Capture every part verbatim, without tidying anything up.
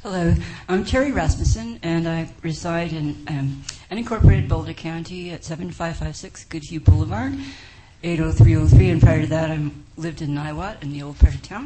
Hello, I'm Terry Rasmussen, and I reside in um, unincorporated Boulder County at seven five five six Goodhue Boulevard, eight oh three oh three, and prior to that I lived in Niwot in the old part of town.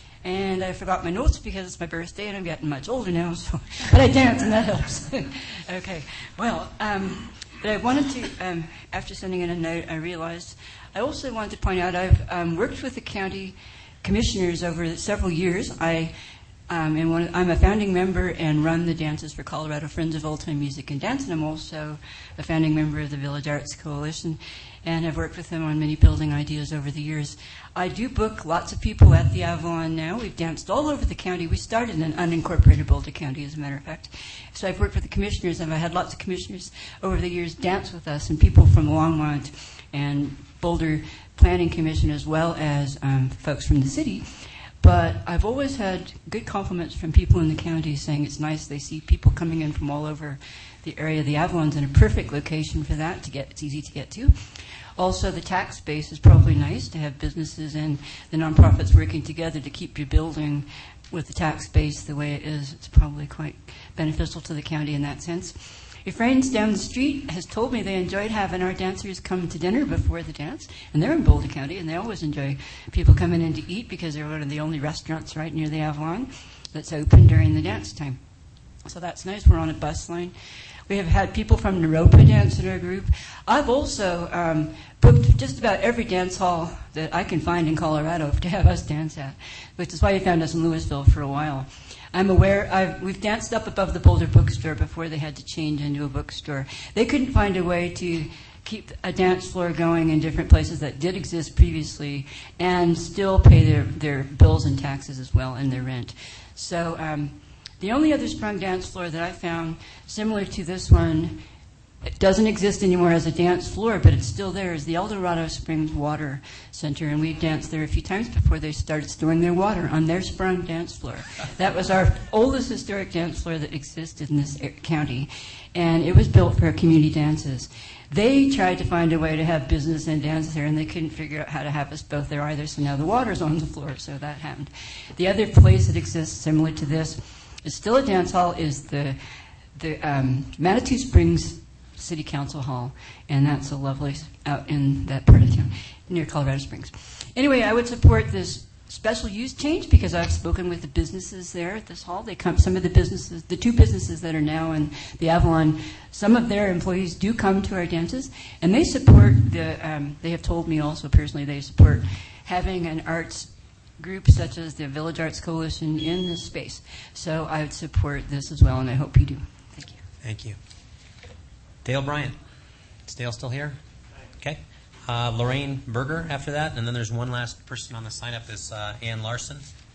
And I forgot my notes because it's my birthday and I'm getting much older now, so but I dance and that helps. Okay, well, um, but I wanted to, um, after sending in a note, I realized I also wanted to point out I've um, worked with the county commissioners over several years. I Um, and one, I'm a founding member and run the dances for Colorado Friends of Old Time Music and Dance, and I'm also a founding member of the Village Arts Coalition, and I've worked with them on many building ideas over the years. I do book lots of people at the Avalon now. We've danced all over the county. We started in unincorporated Boulder County, as a matter of fact. So I've worked with the commissioners, and I've had lots of commissioners over the years dance with us, and people from Longmont and Boulder Planning Commission, as well as um, folks from the city. But I've always had good compliments from people in the county saying it's nice. They see people coming in from all over the area. The Avalon's in a perfect location for that. To get, it's easy to get to. Also, the tax base is probably nice to have businesses and the nonprofits working together to keep your building with the tax base the way it is. It's probably quite beneficial to the county in that sense. A friend down the street has told me they enjoyed having our dancers come to dinner before the dance, and they're in Boulder County, and they always enjoy people coming in to eat because they're one of the only restaurants right near the Avalon that's open during the dance time. So that's nice. We're on a bus line. We have had people from Naropa dance in our group. I've also um, booked just about every dance hall that I can find in Colorado to have us dance at, which is why you found us in Louisville for a while. I'm aware, I've, we've danced up above the Boulder Bookstore before they had to change into a bookstore. They couldn't find a way to keep a dance floor going in different places that did exist previously and still pay their, their bills and taxes as well and their rent. So um, the only other sprung dance floor that I found similar to this one, it doesn't exist anymore as a dance floor, but it's still there, is the El Dorado Springs Water Center, and we've danced there a few times before they started storing their water on their sprung dance floor. That was our oldest historic dance floor that existed in this county, and it was built for community dances. They tried to find a way to have business and dance there, and they couldn't figure out how to have us both there either, so now the water's on the floor, so that happened. The other place that exists similar to this is still a dance hall, is the, the um, Manitou Springs City Council Hall, and that's a lovely out in that part of town near Colorado Springs. Anyway, I would support this special use change because I've spoken with the businesses there at this hall. They come, some of the businesses, the two businesses that are now in the Avalon, some of their employees do come to our dances, and they support the. Um, they have told me also personally they support having an arts group such as the Village Arts Coalition in this space. So I would support this as well, and I hope you do. Thank you. Thank you. Dale Bryant. Is Dale still here? Okay. Uh, Lorraine Berger after that, and then there's one last person on the sign-up is uh, Ann Larson.